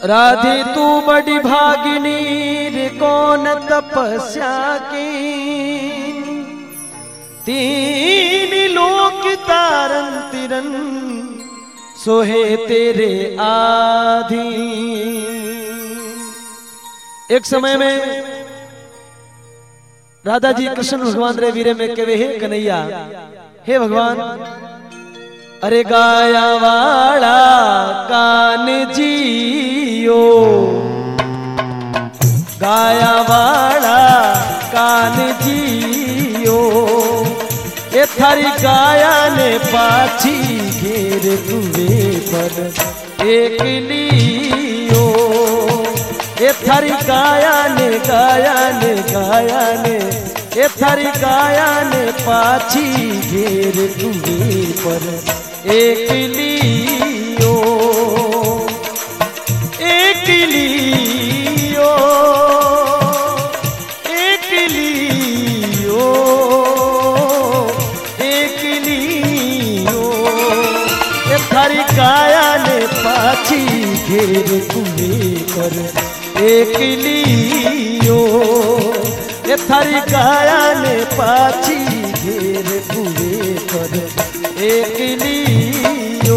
राधे तू बड़ी भागिनी रे कौन तपस्या की, तीन लोक तारन तिरन सोहे तेरे आधीन। एक समय में राधा जी कृष्ण भगवान रे वीरे में कहे, हे कन्हैया, हे भगवान, अरे गाया वाला कान जियो, गाया वाला कान जियो, ये थारी गाया ने पाछी घेर तुवे पर एक लियो, ये थारी गाया ने ये थारी गाया ने पाछी घेर तुवे पर एक लियो, एक लियो, एक लियो, एक लियो, ये थारी काया ने पाछी घेर कुएं पर एक लियो, ये थारी काया ने पाछी घेर कुएं पर एक लियो।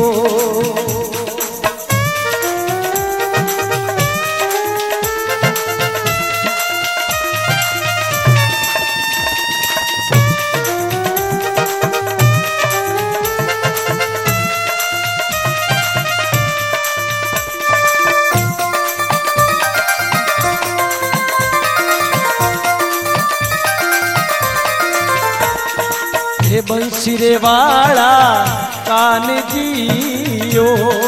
हे बंसी रे वाला कान जियो,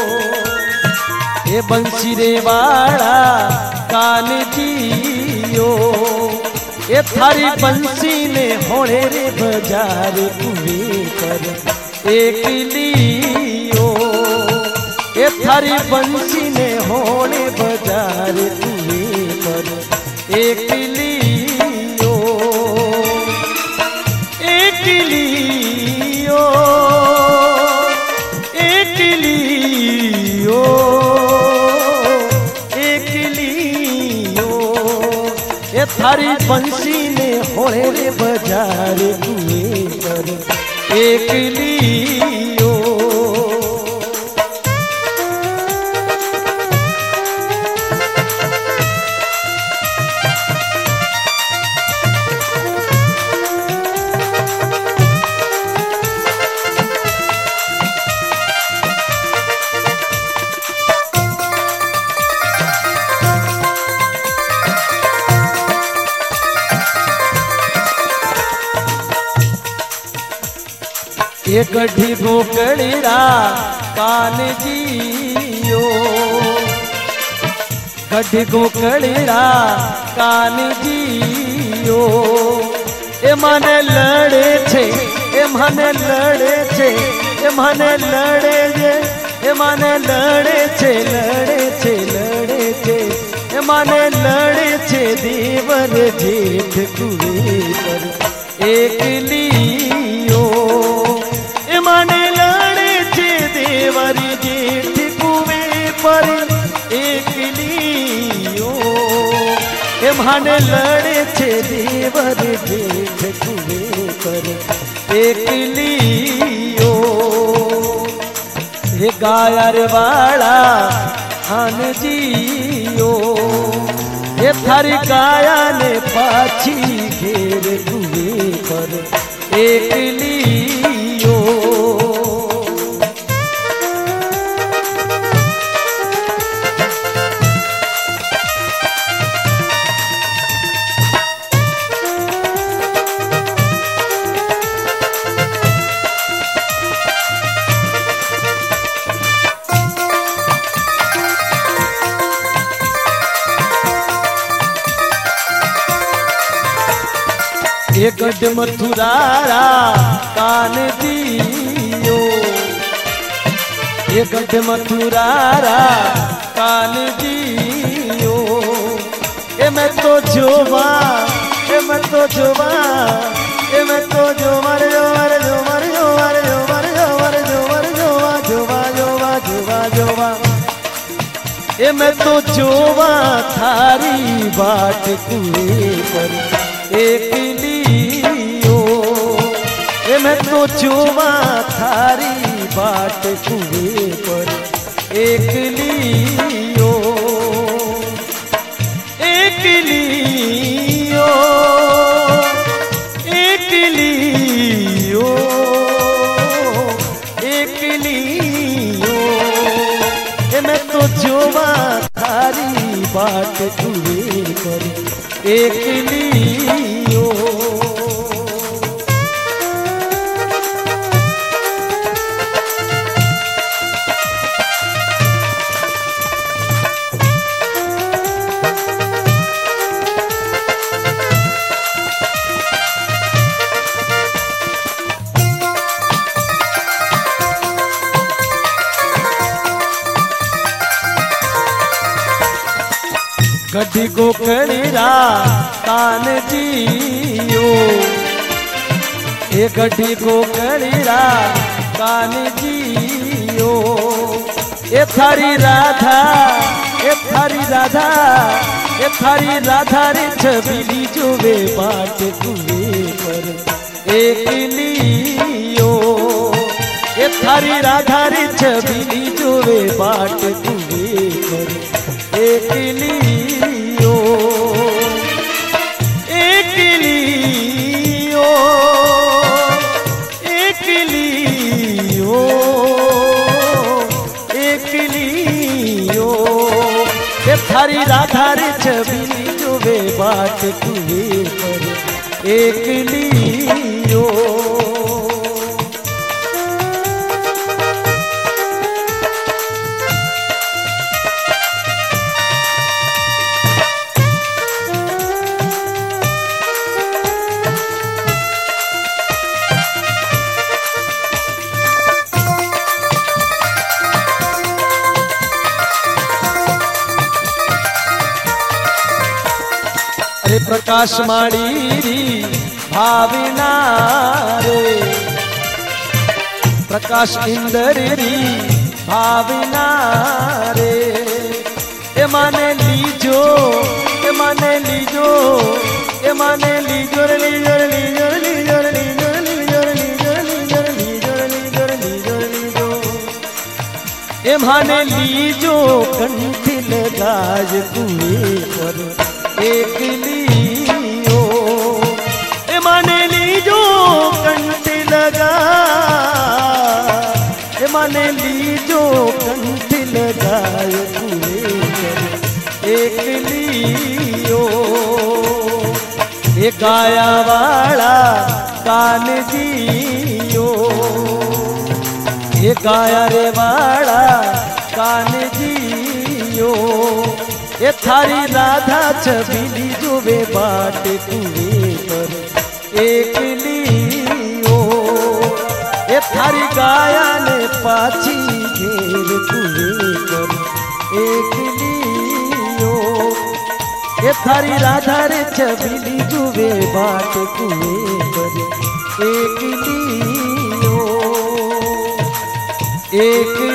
हे बंसी रे वाला कान जियो, ये थारी बंसी ने होने रे बाजार कुएं पर एक लियो, ये थारी बंसी ने होने बाजार कुएं पर एक लियो, एक लियो, एक लियो, एक लियो, ये थारी बंसी ने होने रे बाजार कुएं पर एक लियो। ये गड्ढी गोकड़ीरा कान जियो, गड्ढी गोकड़ीरा कान जियो, ए माने लड़े छे, ए माने लड़े छे, ए माने लड़े जे, ए माने लड़े छे, लड़े छे, लड़े छे, ए माने लड़े छे देवर जेठ कुएं पर एक लियो, माने लड़े छे देवर जेठ कुएं पर एक लियो, ए माने लड़े छे देवर जेठ कुएं पर एक लियो, हे गायर वाला खान जियो, ये थारी गाया ने पाछी घेर कुएं पर एक लियो। ये गढ़ मथुरारा कान जियो, ये गढ़ मथुरारा कान जियो, ए मैं तो जोवा, ए मैं तो जोवा, ए मैं तो जोवर जोवर जोवर जोवर जोवर जोवर जोवर जोवा जोवा जोवा जोवा जोवा ए मैं तो जोवा थारी बाट कुए पर एक लियो। ए मैं तो जोवा थारी बाट कुए पर एक लियो। एक लियो, एक लियो, एक लियो। ए मैं तो जोवा थारी बाट कुए पर एक लियो। गड्डी को कणीरा तान जियो। ए गड्डी को कणीरा तान जियो। ए थारी राधा, ए थारी राधा, ए थारी राधा रे छबीली जोवे बाट कुए पर एक लियो। ए थारी राधा रे छबीली जोवे बाट कुए पर एक लियो। एक लियो, एक लियो, एक लियो। ए थारी राधा रे छबीली जोवे बाट कुए पर एक लियो। अरे प्रकाश माड़ी भावना रे, प्रकाश इंदरी भावना रे। ए माने लीजो, ए माने लीजो, ए माने लीजो रे लीजो रे लीजो रे लीजो रे लीजो रे लीजो रे लीजो रे लीजो रे लीजो रे लीजो रे लीजो। ए माने लीजो कंठी लगाज कुए पर एक लियो। ए माने लीजो कंठी लगा, ए माने लीजो कंठी लगाए कुए पर एक लियो। ए गाया वाला कान जियो। ए गाया रे वाला कान जियो। ए थारी राधा छबीली जोवे बाट कुए पर एक लियो। ए थारी गाया ने पाछी घेर कुए पर एक लियो। ए थारी राधा रे छबीली जोवे बाट कुए पर एक लियो। एक